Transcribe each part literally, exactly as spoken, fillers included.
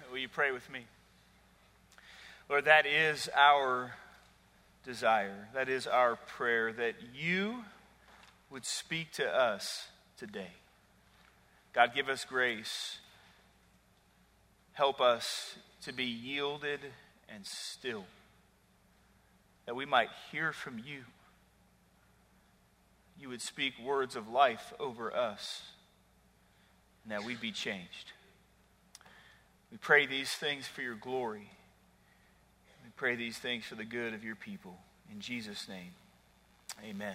Will you pray with me? Lord, that is our desire. That is our prayer, that you would speak to us today. God, give us grace. Help us to be yielded and still, that we might hear from you. You would speak words of life over us, and that we'd be changed. We pray these things for your glory. We pray these things for the good of your people. In Jesus' name, amen.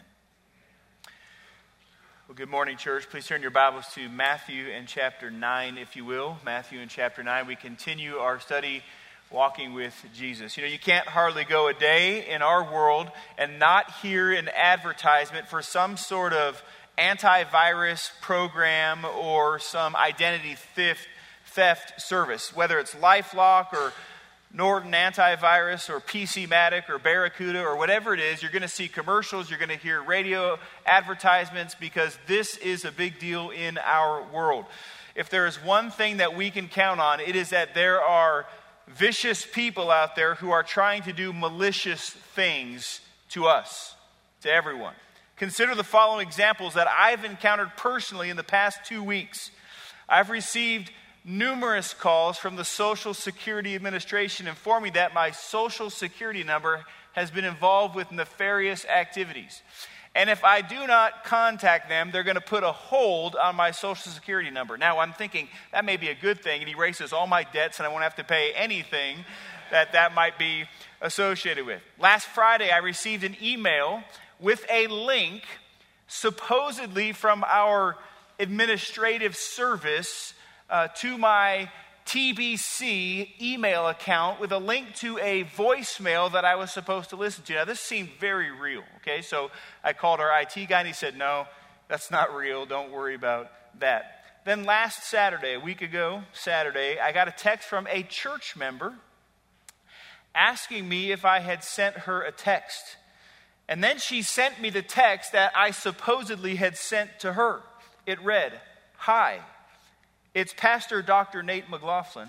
Well, good morning, church. Please turn your Bibles to Matthew and chapter nine, if you will. Matthew and chapter nine. We continue our study walking with Jesus. You know, you can't hardly go a day in our world and not hear an advertisement for some sort of antivirus program or some identity theft theft service, whether it's LifeLock or Norton Antivirus or PCmatic or Barracuda or whatever it is. You're going to see commercials, you're going to hear radio advertisements, because this is a big deal in our world. If there is one thing that we can count on, it is that there are vicious people out there who are trying to do malicious things to us, to everyone. Consider the following examples that I've encountered personally in the past two weeks. I've received numerous calls from the Social Security Administration informing that my Social Security number has been involved with nefarious activities. And if I do not contact them, they're going to put a hold on my Social Security number. Now, I'm thinking that may be a good thing. It erases all my debts and I won't have to pay anything that that might be associated with. Last Friday, I received an email with a link supposedly from our administrative service Uh, to my T B C email account with a link to a voicemail that I was supposed to listen to. Now, this seemed very real, okay? So I called our I T guy and he said, no, that's not real. Don't worry about that. Then last Saturday, a week ago, Saturday, I got a text from a church member asking me if I had sent her a text. And then she sent me the text that I supposedly had sent to her. It read, "Hi. It's Pastor Doctor Nate McLaughlin.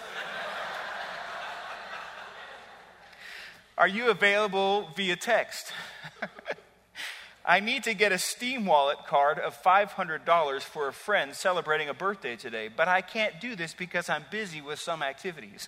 Are you available via text? I need to get a Steam Wallet card of five hundred dollars for a friend celebrating a birthday today, but I can't do this because I'm busy with some activities.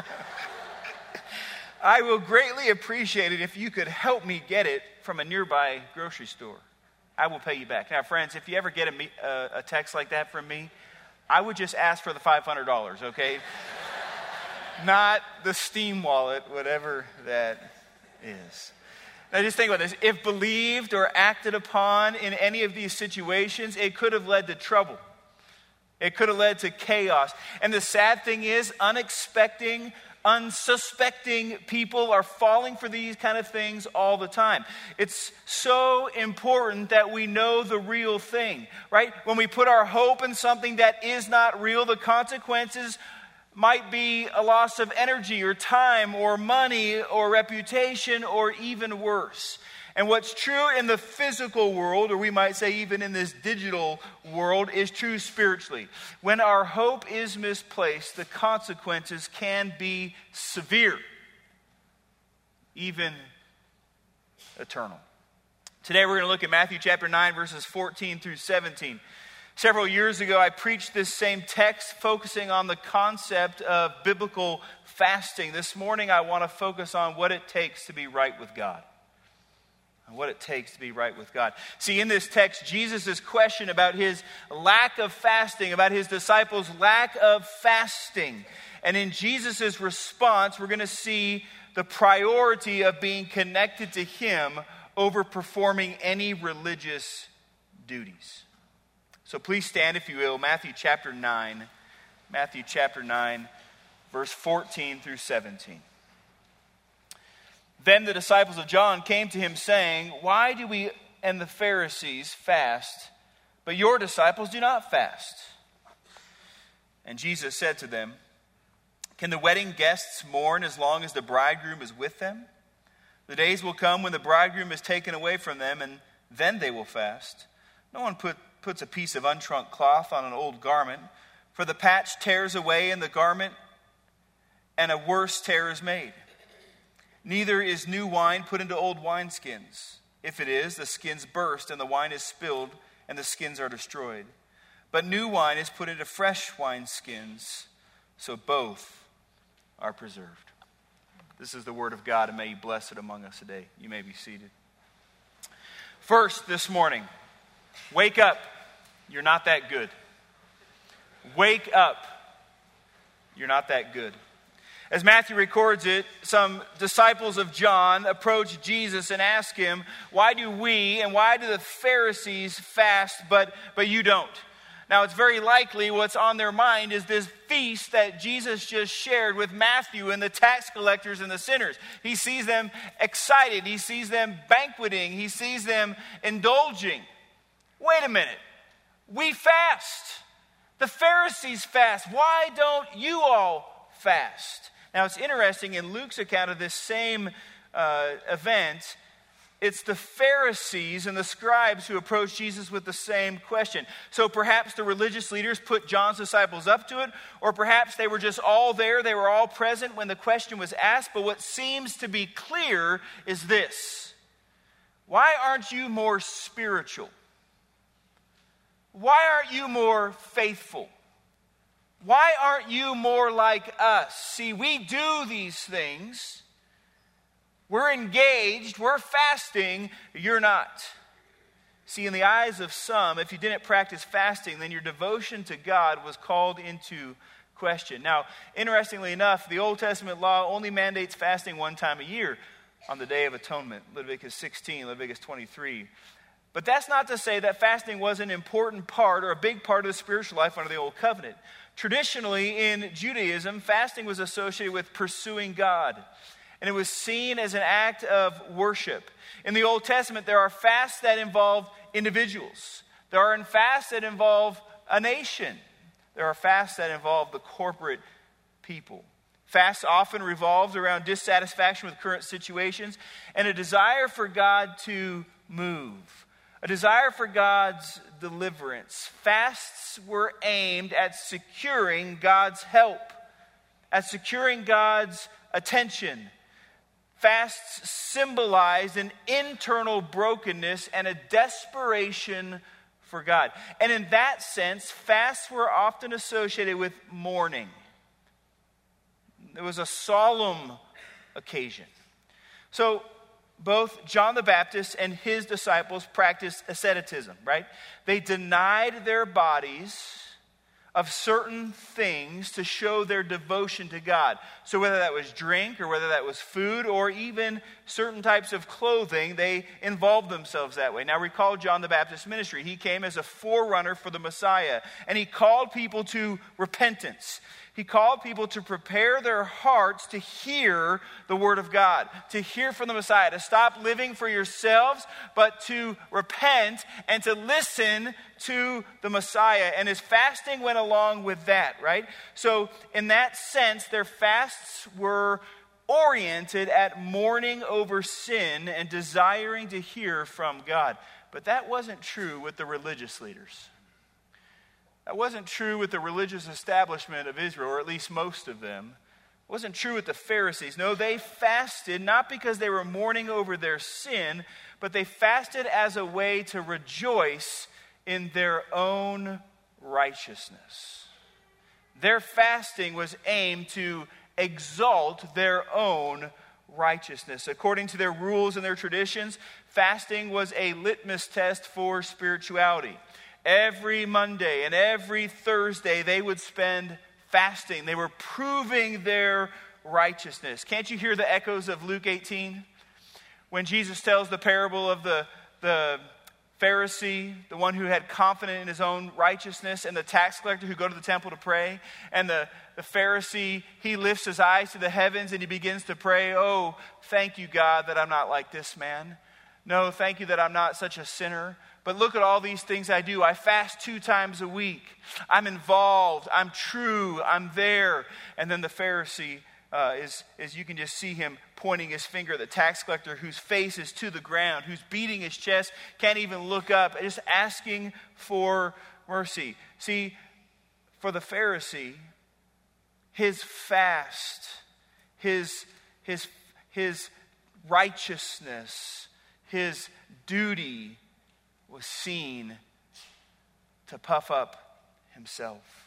I will greatly appreciate it if you could help me get it from a nearby grocery store. I will pay you back." Now, friends, if you ever get a, a, a text like that from me, I would just ask for the five hundred dollars, okay? Not the Steam Wallet, whatever that is. Now just think about this. If believed or acted upon in any of these situations, it could have led to trouble. It could have led to chaos. And the sad thing is, unexpected, unsuspecting people are falling for these kind of things all the time. It's so important that we know the real thing, right? When we put our hope in something that is not real, the consequences might be a loss of energy or time or money or reputation or even worse. And what's true in the physical world, or we might say even in this digital world, is true spiritually. When our hope is misplaced, the consequences can be severe, even eternal. Today we're going to look at Matthew chapter nine, verses fourteen through seventeen. Several years ago, I preached this same text focusing on the concept of biblical fasting. This morning, I want to focus on what it takes to be right with God. And what it takes to be right with God. See, in this text, Jesus' question about his lack of fasting, about his disciples' lack of fasting. And in Jesus' response, we're going to see the priority of being connected to him over performing any religious duties. So please stand, if you will, Matthew chapter nine. Matthew chapter nine, verse fourteen through seventeen. Then the disciples of John came to him saying, "Why do we and the Pharisees fast, but your disciples do not fast?" And Jesus said to them, "Can the wedding guests mourn as long as the bridegroom is with them? The days will come when the bridegroom is taken away from them, and then they will fast. No one put, puts a piece of unshrunk cloth on an old garment, for the patch tears away and the garment and a worse tear is made. Neither is new wine put into old wineskins. If it is, the skins burst, and the wine is spilled, and the skins are destroyed. But new wine is put into fresh wineskins, so both are preserved. This is the word of God, and may He bless it among us today. You may be seated. First, this morning, wake up. You're not that good. Wake up. You're not that good. As Matthew records it, some disciples of John approach Jesus and ask him, why do we and why do the Pharisees fast, but, but you don't? Now, it's very likely what's on their mind is this feast that Jesus just shared with Matthew and the tax collectors and the sinners. He sees them excited. He sees them banqueting. He sees them indulging. Wait a minute. We fast. The Pharisees fast. Why don't you all fast? Now, it's interesting, in Luke's account of this same uh, event, it's the Pharisees and the scribes who approach Jesus with the same question. So perhaps the religious leaders put John's disciples up to it, or perhaps they were just all there, they were all present when the question was asked. But what seems to be clear is this: why aren't you more spiritual? Why aren't you more faithful? Why aren't you more like us? See, we do these things. We're engaged. We're fasting. You're not. See, in the eyes of some, if you didn't practice fasting, then your devotion to God was called into question. Now, interestingly enough, the Old Testament law only mandates fasting one time a year, on the Day of Atonement, Leviticus sixteen, Leviticus twenty-three. But that's not to say that fasting was an important part or a big part of the spiritual life under the Old Covenant. Traditionally, in Judaism, fasting was associated with pursuing God, and it was seen as an act of worship. In the Old Testament, there are fasts that involve individuals. There are fasts that involve a nation. There are fasts that involve the corporate people. Fasts often revolved around dissatisfaction with current situations and a desire for God to move. A desire for God's deliverance. Fasts were aimed at securing God's help, at securing God's attention. Fasts symbolized an internal brokenness and a desperation for God. And in that sense, fasts were often associated with mourning. It was a solemn occasion. So, both John the Baptist and his disciples practiced asceticism, right? They denied their bodies of certain things to show their devotion to God. So whether that was drink or whether that was food or even certain types of clothing, they involved themselves that way. Now recall John the Baptist's ministry. He came as a forerunner for the Messiah, and he called people to repentance. He called people to prepare their hearts to hear the word of God, to hear from the Messiah, to stop living for yourselves, but to repent and to listen to the Messiah. And his fasting went along with that, right? So in that sense, their fasts were oriented at mourning over sin and desiring to hear from God. But that wasn't true with the religious leaders. That wasn't true with the religious establishment of Israel, or at least most of them. It wasn't true with the Pharisees. No, they fasted not because they were mourning over their sin, but they fasted as a way to rejoice in their own righteousness. Their fasting was aimed to exalt their own righteousness. According to their rules and their traditions, fasting was a litmus test for spirituality. Every Monday and every Thursday, they would spend fasting. They were proving their righteousness. Can't you hear the echoes of Luke eighteen? When Jesus tells the parable of the, the Pharisee, the one who had confidence in his own righteousness, and the tax collector who go to the temple to pray. And the, the Pharisee, he lifts his eyes to the heavens and he begins to pray, "Oh, thank you, God, that I'm not like this man. No, thank you that I'm not such a sinner. But look at all these things I do. I fast two times a week. I'm involved. I'm true. I'm there." And then the Pharisee uh, is, is, you can just see him pointing his finger at the tax collector whose face is to the ground, who's beating his chest, can't even look up, just asking for mercy. See, for the Pharisee, his fast his, his, his righteousness, his duty was seen to puff up himself.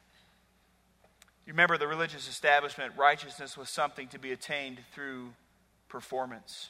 You remember the religious establishment, righteousness was something to be attained through performance.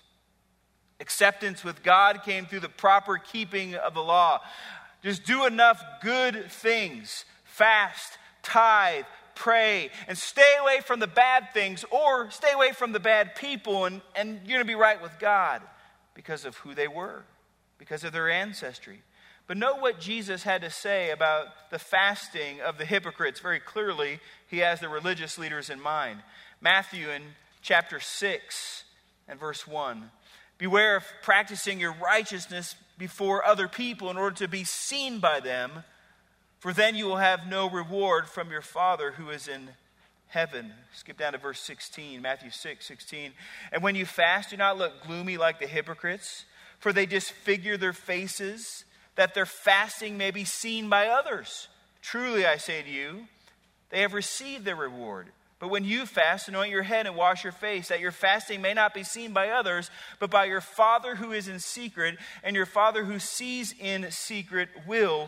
Acceptance with God came through the proper keeping of the law. Just do enough good things. Fast, tithe, pray, and stay away from the bad things, or stay away from the bad people, and, and you're going to be right with God because of who they were, because of their ancestry. But know what Jesus had to say about the fasting of the hypocrites. Very clearly, he has the religious leaders in mind. Matthew in chapter six and verse one. Beware of practicing your righteousness before other people in order to be seen by them, for then you will have no reward from your Father who is in heaven. Skip down to verse sixteen, Matthew six, sixteen. And when you fast, do not look gloomy like the hypocrites, for they disfigure their faces, that their fasting may be seen by others. Truly, I say to you, they have received their reward. But when you fast, anoint your head and wash your face, that your fasting may not be seen by others, but by your Father who is in secret, and your Father who sees in secret will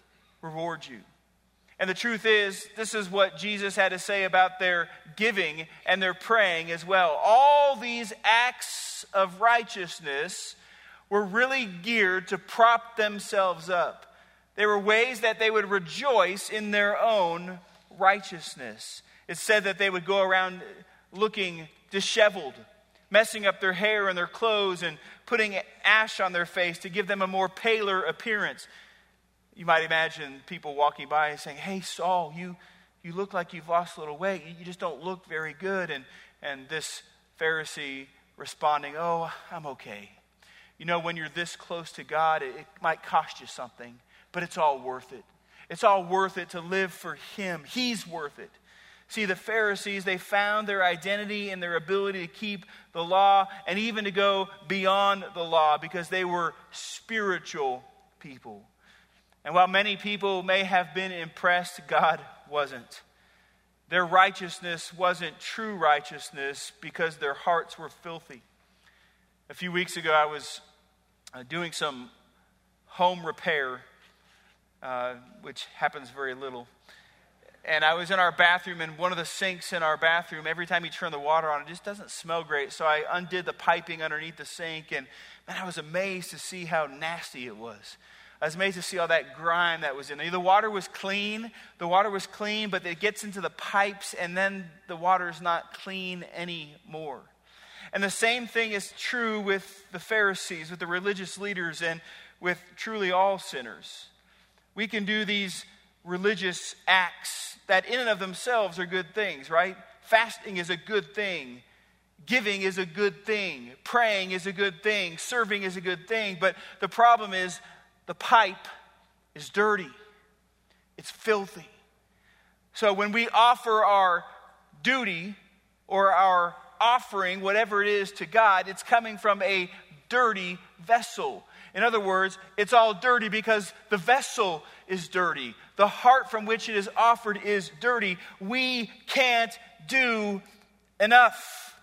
reward you. And the truth is, this is what Jesus had to say about their giving and their praying as well. All these acts of righteousness were really geared to prop themselves up. They were ways that they would rejoice in their own righteousness. It said that they would go around looking disheveled, messing up their hair and their clothes and putting ash on their face to give them a more paler appearance. You might imagine people walking by and saying, "Hey, Saul, you, you look like you've lost a little weight. You just don't look very good." And, and this Pharisee responding, "Oh, I'm okay. You know, when you're this close to God, it, it might cost you something, but it's all worth it. It's all worth it to live for Him. He's worth it." See, the Pharisees, they found their identity in their ability to keep the law and even to go beyond the law because they were spiritual people. And while many people may have been impressed, God wasn't. Their righteousness wasn't true righteousness because their hearts were filthy. A few weeks ago, I was uh, doing some home repair, uh, which happens very little. And I was in our bathroom, and one of the sinks in our bathroom, every time you turn the water on, it just doesn't smell great. So I undid the piping underneath the sink, and man, I was amazed to see how nasty it was. I was amazed to see all that grime that was in there. The water was clean. The water was clean, but it gets into the pipes, and then the water is not clean anymore. And the same thing is true with the Pharisees, with the religious leaders, and with truly all sinners. We can do these religious acts that in and of themselves are good things, right? Fasting is a good thing. Giving is a good thing. Praying is a good thing. Serving is a good thing. But the problem is the pipe is dirty. It's filthy. So when we offer our duty or our offering, whatever it is, to God, it's coming from a dirty vessel. In other words, it's all dirty because the vessel is dirty. The heart from which it is offered is dirty. We can't do enough.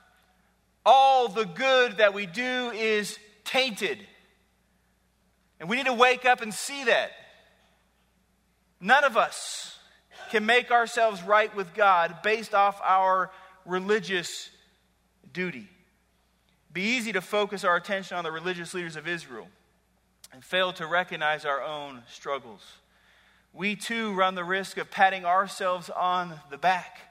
All the good that we do is tainted. And we need to wake up and see that. None of us can make ourselves right with God based off our religious duty. It'd be easy to focus our attention on the religious leaders of Israel and fail to recognize our own struggles. We too run the risk of patting ourselves on the back,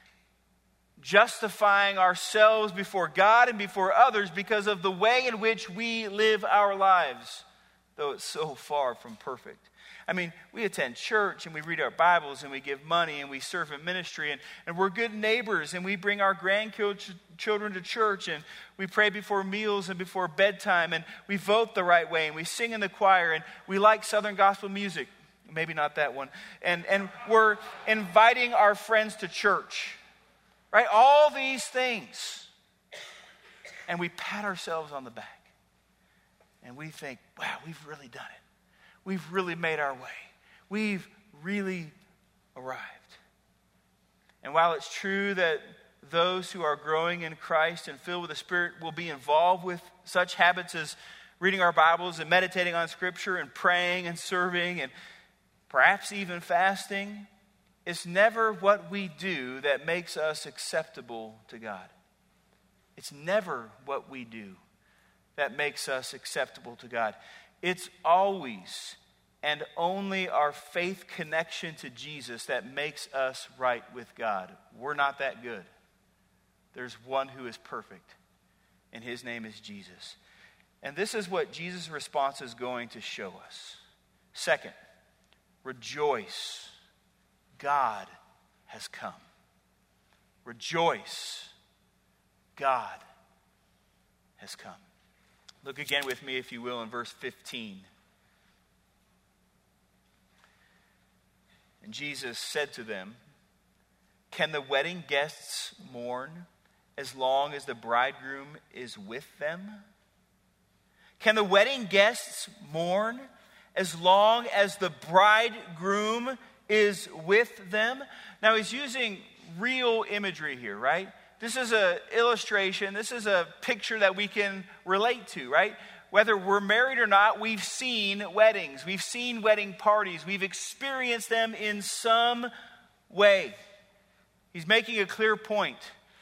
justifying ourselves before God and before others because of the way in which we live our lives, though it's so far from perfect. I mean, we attend church and we read our Bibles and we give money and we serve in ministry and, and we're good neighbors and we bring our grandchildren to church and we pray before meals and before bedtime and we vote the right way and we sing in the choir and we like Southern gospel music. Maybe not that one. And, and we're inviting our friends to church, right? All these things. And we pat ourselves on the back and we think, wow, we've really done it. We've really made our way. We've really arrived. And while it's true that those who are growing in Christ and filled with the Spirit will be involved with such habits as reading our Bibles and meditating on Scripture and praying and serving and perhaps even fasting. It's never what we do that makes us acceptable to God. It's never what we do that makes us acceptable to God. It's always and only our faith connection to Jesus that makes us right with God. We're not that good. There's one who is perfect, and his name is Jesus. And this is what Jesus' response is going to show us. Second, rejoice. God has come. Rejoice. God has come. Look again with me, if you will, in verse fifteen. And Jesus said to them, "Can the wedding guests mourn as long as the bridegroom is with them? Can the wedding guests mourn as long as the bridegroom is with them?" Now he's using real imagery here, right? This is an illustration. This is a picture that we can relate to, right? Whether we're married or not, we've seen weddings. We've seen wedding parties. We've experienced them in some way. He's making a clear point.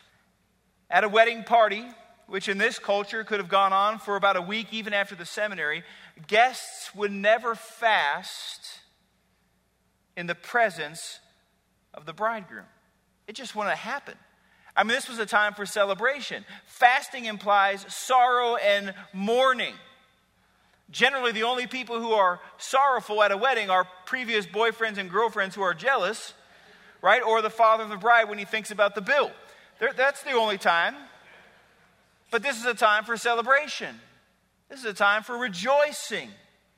At a wedding party, which in this culture could have gone on for about a week even after the seminary, guests would never fast in the presence of the bridegroom. It just wouldn't happen. I mean, this was a time for celebration. Fasting implies sorrow and mourning. Generally, the only people who are sorrowful at a wedding are previous boyfriends and girlfriends who are jealous, right? Or the father of the bride when he thinks about the bill. They're, that's the only time. But this is a time for celebration. This is a time for rejoicing.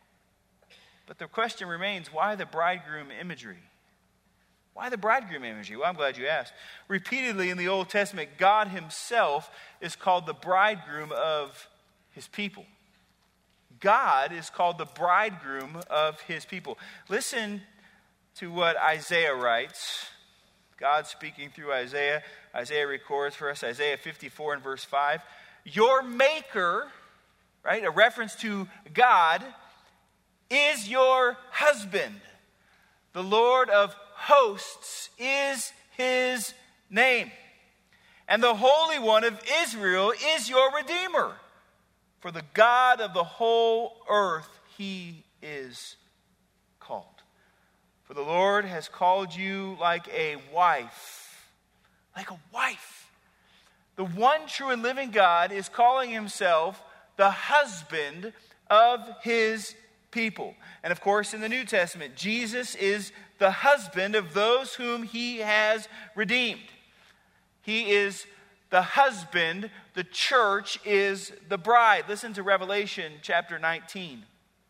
But the question remains, why the bridegroom imagery? Why the bridegroom imagery? Well, I'm glad you asked. Repeatedly in the Old Testament, God himself is called the bridegroom of his people. God is called the bridegroom of his people. Listen to what Isaiah writes. God speaking through Isaiah. Isaiah records for us, Isaiah fifty-four and verse five. Your maker, right, a reference to God, is your husband. The Lord of hosts is his name. And the Holy One of Israel is your Redeemer. For the God of the whole earth, he is called. For the Lord has called you like a wife. Like a wife. The one true and living God is calling himself the husband of his people. And of course, in the New Testament, Jesus is the husband of those whom he has redeemed. He is the husband. The church is the bride. Listen to Revelation chapter nineteen,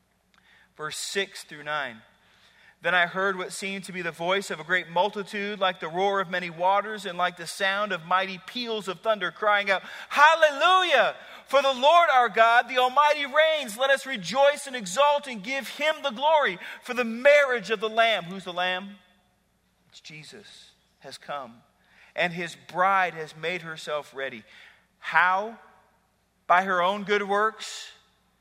verse six through nine. Then I heard what seemed to be the voice of a great multitude, like the roar of many waters, and like the sound of mighty peals of thunder, crying out, "Hallelujah! For the Lord our God, the Almighty reigns. Let us rejoice and exult and give him the glory. For the marriage of the Lamb," who's the Lamb? It's Jesus, "has come, and his bride has made herself ready." How? By her own good works?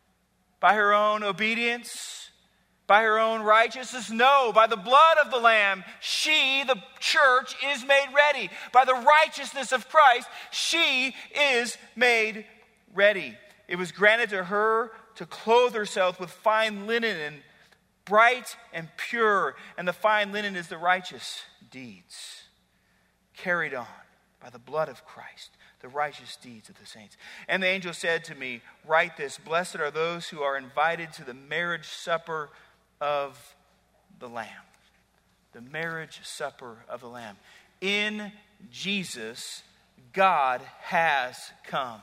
By her own obedience? By her own righteousness? No, by the blood of the Lamb, she, the church, is made ready. By the righteousness of Christ, she is made ready. It was granted to her to clothe herself with fine linen, and bright and pure, and the fine linen is the righteous deeds carried on by the blood of Christ, the righteous deeds of the saints. And the angel said to me, "Write this, blessed are those who are invited to the marriage supper of the Lamb." The marriage supper of the Lamb. In Jesus, God has come.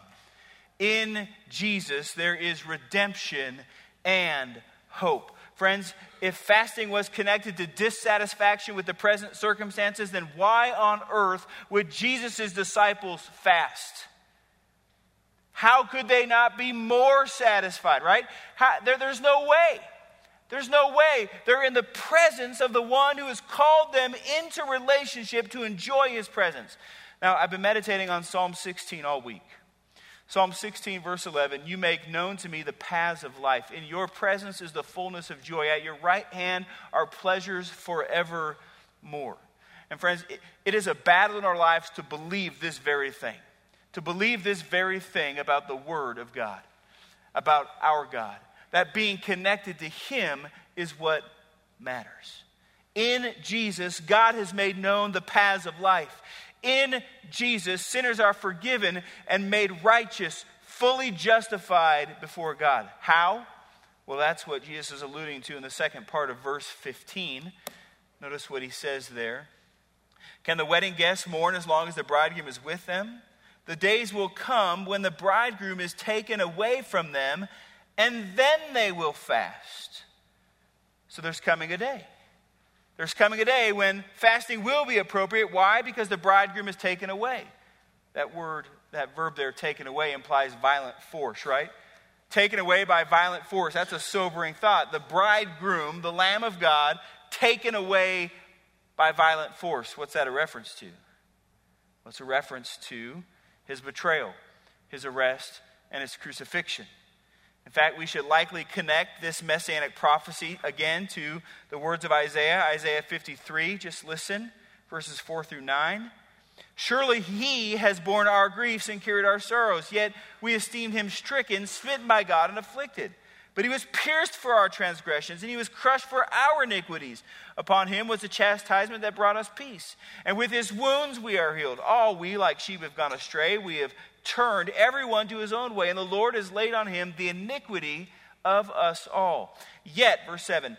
In Jesus, there is redemption and hope. Friends, if fasting was connected to dissatisfaction with the present circumstances, then why on earth would Jesus' disciples fast? How could they not be more satisfied, right? How, there, there's no way. There's no way. They're in the presence of the one who has called them into relationship to enjoy his presence. Now, I've been meditating on Psalm sixteen all week. Psalm sixteen, verse eleven, you make known to me the paths of life. In your presence is the fullness of joy. At your right hand are pleasures forevermore. And friends, it, it is a battle in our lives to believe this very thing. To believe this very thing about the Word of God, about our God. That being connected to Him is what matters. In Jesus, God has made known the paths of life. In Jesus, sinners are forgiven and made righteous, fully justified before God. How? Well, that's what Jesus is alluding to in the second part of verse fifteen. Notice what he says there. Can the wedding guests mourn as long as the bridegroom is with them? The days will come when the bridegroom is taken away from them, and then they will fast. So there's coming a day. There's coming a day when fasting will be appropriate. Why? Because the bridegroom is taken away. That word, that verb there, taken away, implies violent force, right? Taken away by violent force. That's a sobering thought. The bridegroom, the Lamb of God, taken away by violent force. What's that a reference to? Well, it's a reference to his betrayal, his arrest, and his crucifixion. In fact, we should likely connect this messianic prophecy again to the words of Isaiah, Isaiah fifty-three. Just listen, verses four through nine. Surely he has borne our griefs and carried our sorrows, yet we esteemed him stricken, smitten by God, and afflicted. But he was pierced for our transgressions, and he was crushed for our iniquities. Upon him was the chastisement that brought us peace. And with his wounds we are healed. All we, like sheep, have gone astray. We have turned everyone to his own way, and the Lord has laid on him the iniquity of us all. Yet, verse seven,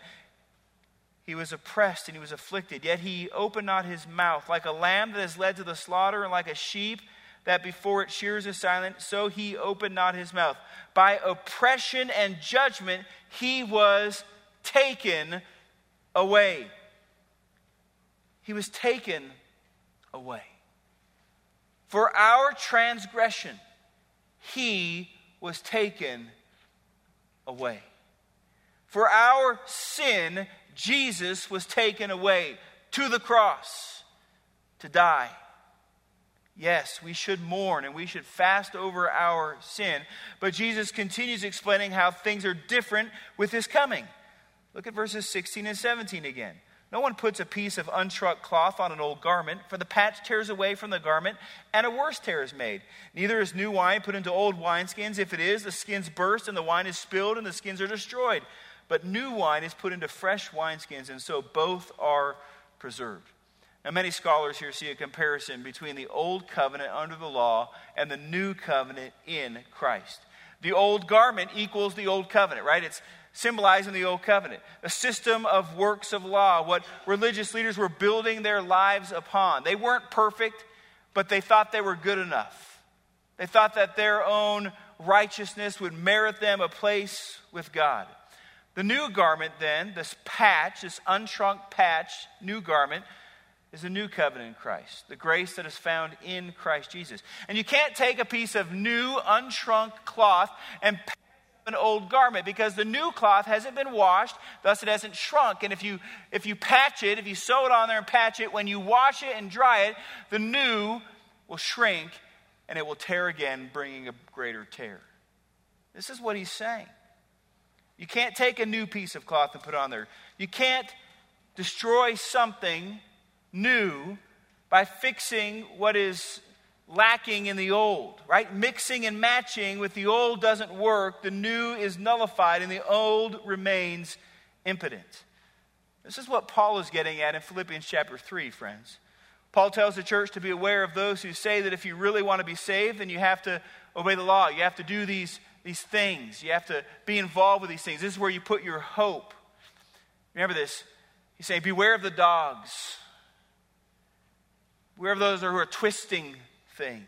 he was oppressed and he was afflicted, yet he opened not his mouth. Like a lamb that is led to the slaughter, and like a sheep that before it shears is silent, so he opened not his mouth. By oppression and judgment he was taken away. He was taken away. For our transgression, he was taken away. For our sin, Jesus was taken away to the cross to die. Yes, we should mourn and we should fast over our sin. But Jesus continues explaining how things are different with his coming. Look at verses sixteen and seventeen again. No one puts a piece of unshrunk cloth on an old garment, for the patch tears away from the garment, and a worse tear is made. Neither is new wine put into old wineskins. If it is, the skins burst, and the wine is spilled, and the skins are destroyed. But new wine is put into fresh wineskins, and so both are preserved. Now, many scholars here see a comparison between the old covenant under the law and the new covenant in Christ. The old garment equals the old covenant, right? It's symbolizing the old covenant, a system of works of law, what religious leaders were building their lives upon. They weren't perfect, but they thought they were good enough. They thought that their own righteousness would merit them a place with God. The new garment then, this patch, this unshrunk patch, new garment, is a new covenant in Christ, the grace that is found in Christ Jesus. And you can't take a piece of new unshrunk cloth and patch an old garment, because the new cloth hasn't been washed, thus it hasn't shrunk. And if you if you patch it, if you sew it on there and patch it, when you wash it and dry it, the new will shrink and it will tear again, bringing a greater tear. This is what he's saying. You can't take a new piece of cloth and put it on there. You can't destroy something new by fixing what is lacking in the old, right? Mixing and matching with the old doesn't work. The new is nullified and the old remains impotent. This is what Paul is getting at in Philippians chapter three, friends. Paul tells the church to be aware of those who say that if you really want to be saved, then you have to obey the law. You have to do these, these things. You have to be involved with these things. This is where you put your hope. Remember this. He's saying, beware of the dogs. Beware of those who are twisting things.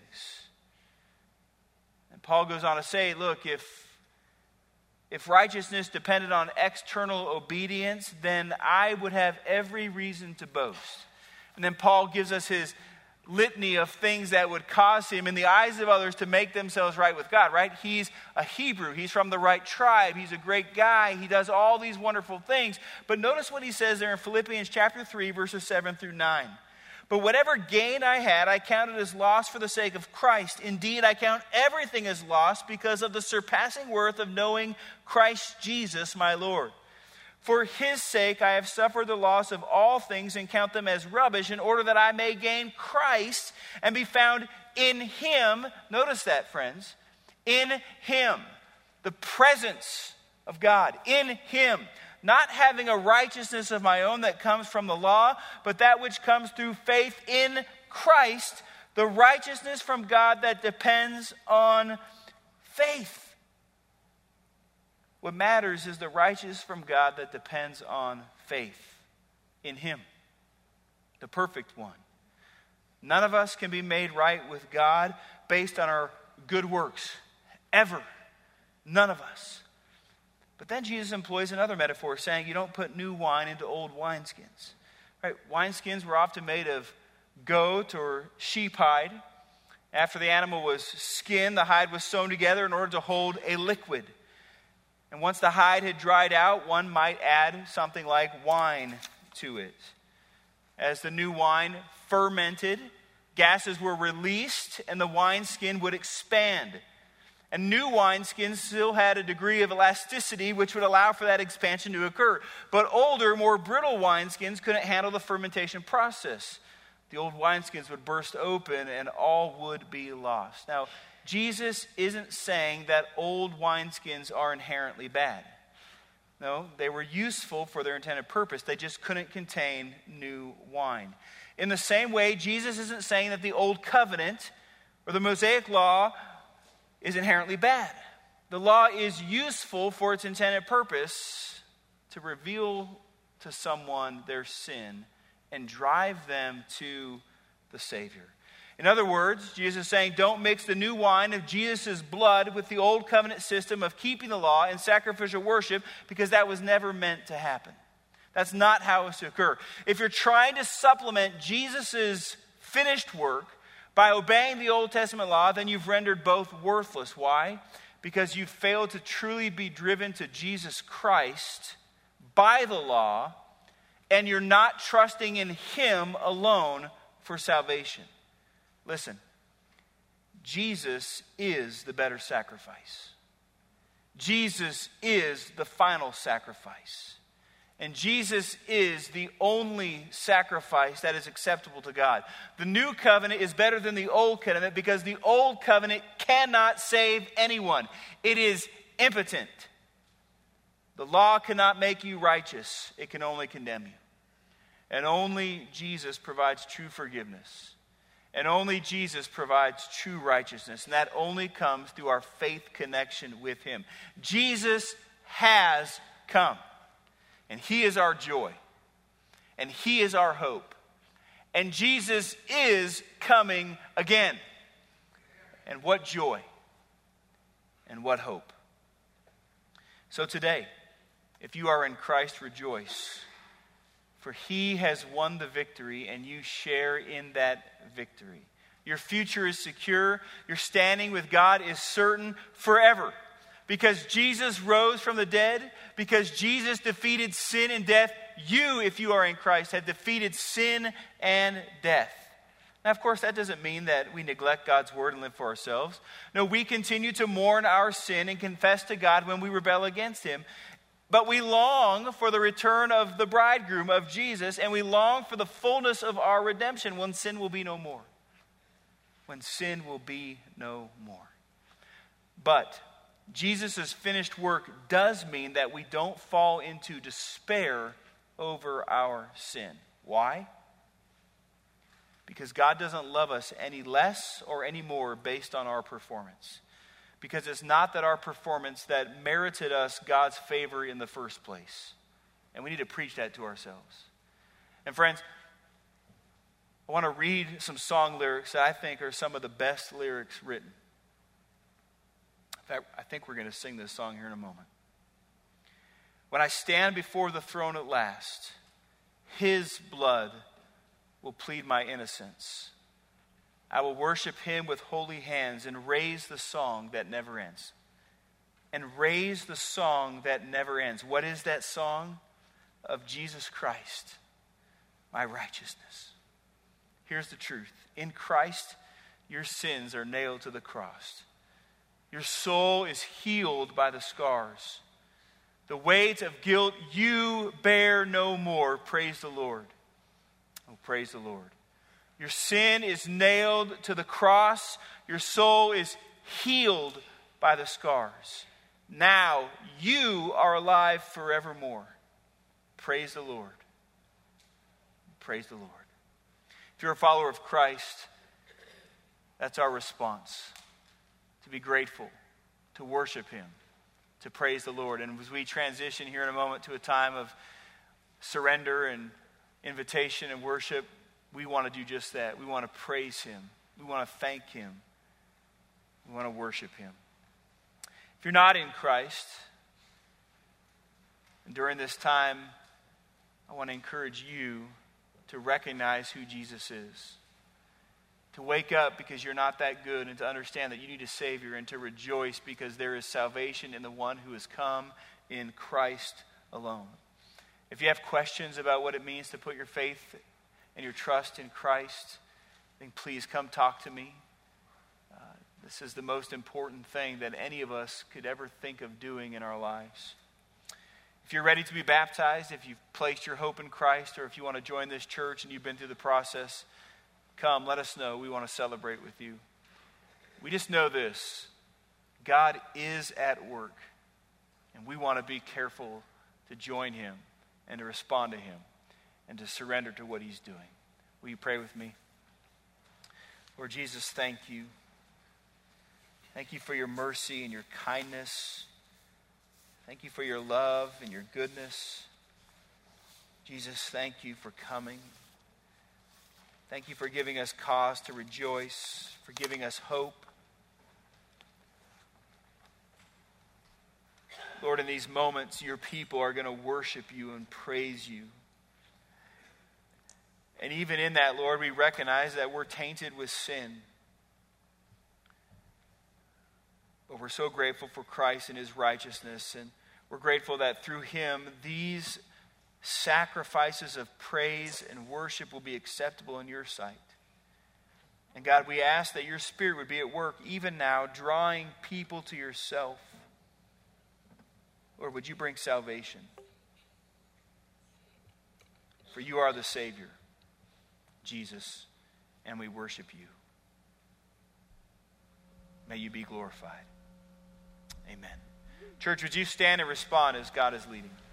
And Paul goes on to say, look, if if righteousness depended on external obedience, then I would have every reason to boast. And then Paul gives us his litany of things that would cause him in the eyes of others to make themselves right with God, right? He's a Hebrew. He's from the right tribe. He's a great guy. He does all these wonderful things. But notice what he says there in Philippians chapter three, verses seven through nine. But whatever gain I had, I counted as loss for the sake of Christ. Indeed, I count everything as loss because of the surpassing worth of knowing Christ Jesus, my Lord. For his sake, I have suffered the loss of all things and count them as rubbish in order that I may gain Christ and be found in him. Notice that, friends. In him. The presence of God. In him. Not having a righteousness of my own that comes from the law, but that which comes through faith in Christ, the righteousness from God that depends on faith. What matters is the righteousness from God that depends on faith in him, the perfect one. None of us can be made right with God based on our good works, ever. None of us. But then Jesus employs another metaphor, saying you don't put new wine into old wineskins. Right? Wineskins were often made of goat or sheep hide. After the animal was skinned, the hide was sewn together in order to hold a liquid. And once the hide had dried out, one might add something like wine to it. As the new wine fermented, gases were released and the wineskin would expand. And new wineskins still had a degree of elasticity which would allow for that expansion to occur. But older, more brittle wineskins couldn't handle the fermentation process. The old wineskins would burst open and all would be lost. Now, Jesus isn't saying that old wineskins are inherently bad. No, they were useful for their intended purpose. They just couldn't contain new wine. In the same way, Jesus isn't saying that the old covenant or the Mosaic law is inherently bad. The law is useful for its intended purpose to reveal to someone their sin and drive them to the Savior. In other words, Jesus is saying, don't mix the new wine of Jesus' blood with the old covenant system of keeping the law and sacrificial worship, because that was never meant to happen. That's not how it's to occur. If you're trying to supplement Jesus' finished work by obeying the Old Testament law, then you've rendered both worthless. Why? Because you've failed to truly be driven to Jesus Christ by the law, and you're not trusting in him alone for salvation. Listen, Jesus is the better sacrifice. Jesus is the final sacrifice. And Jesus is the only sacrifice that is acceptable to God. The new covenant is better than the old covenant because the old covenant cannot save anyone. It is impotent. The law cannot make you righteous. It can only condemn you. And only Jesus provides true forgiveness. And only Jesus provides true righteousness. And that only comes through our faith connection with him. Jesus has come. And he is our joy. And he is our hope. And Jesus is coming again. And what joy. And what hope. So today, if you are in Christ, rejoice. For he has won the victory and you share in that victory. Your future is secure. Your standing with God is certain forever. Because Jesus rose from the dead, because Jesus defeated sin and death, you, if you are in Christ, have defeated sin and death. Now, of course, that doesn't mean that we neglect God's word and live for ourselves. No, we continue to mourn our sin and confess to God when we rebel against him. But we long for the return of the bridegroom, of Jesus, and we long for the fullness of our redemption when sin will be no more. When sin will be no more. But Jesus' finished work does mean that we don't fall into despair over our sin. Why? Because God doesn't love us any less or any more based on our performance. Because it's not that our performance that merited us God's favor in the first place. And we need to preach that to ourselves. And friends, I want to read some song lyrics that I think are some of the best lyrics written. In fact, I think we're going to sing this song here in a moment. When I stand before the throne at last, his blood will plead my innocence. I will worship him with holy hands and raise the song that never ends. And raise the song that never ends. What is that song? Of Jesus Christ, my righteousness. here's the truth. In Christ, your sins are nailed to the cross. Your soul is healed by the scars. The weight of guilt you bear no more. Praise the Lord. Oh, praise the Lord. Your sin is nailed to the cross. Your soul is healed by the scars. Now you are alive forevermore. Praise the Lord. Praise the Lord. If you're a follower of Christ, that's our response. To be grateful, to worship Him, to praise the Lord. And as we transition here in a moment to a time of surrender and invitation and worship, we want to do just that. We want to praise Him. We want to thank Him. We want to worship Him. If you're not in Christ, and during this time, I want to encourage you to recognize who Jesus is. To wake up because you're not that good, and to understand that you need a Savior, and to rejoice because there is salvation in the one who has come in Christ alone. If you have questions about what it means to put your faith and your trust in Christ, then please come talk to me. Uh, this is the most important thing that any of us could ever think of doing in our lives. If you're ready to be baptized, if you've placed your hope in Christ, or if you want to join this church and you've been through the process, come, let us know. We want to celebrate with you. We just know this. God is at work, and we want to be careful to join Him and to respond to Him and to surrender to what He's doing. Will you pray with me? Lord Jesus, thank you. Thank you for your mercy and your kindness. Thank you for your love and your goodness. Jesus, thank you for coming. Thank you for giving us cause to rejoice, for giving us hope. Lord, in these moments, your people are going to worship you and praise you. And even in that, Lord, we recognize that we're tainted with sin. But we're so grateful for Christ and His righteousness. And we're grateful that through Him, these sacrifices of praise and worship will be acceptable in your sight. And God, we ask that your Spirit would be at work even now, drawing people to yourself. Lord, would you bring salvation? For you are the Savior, Jesus, and we worship you. May you be glorified. Amen. Church, would you stand and respond as God is leading?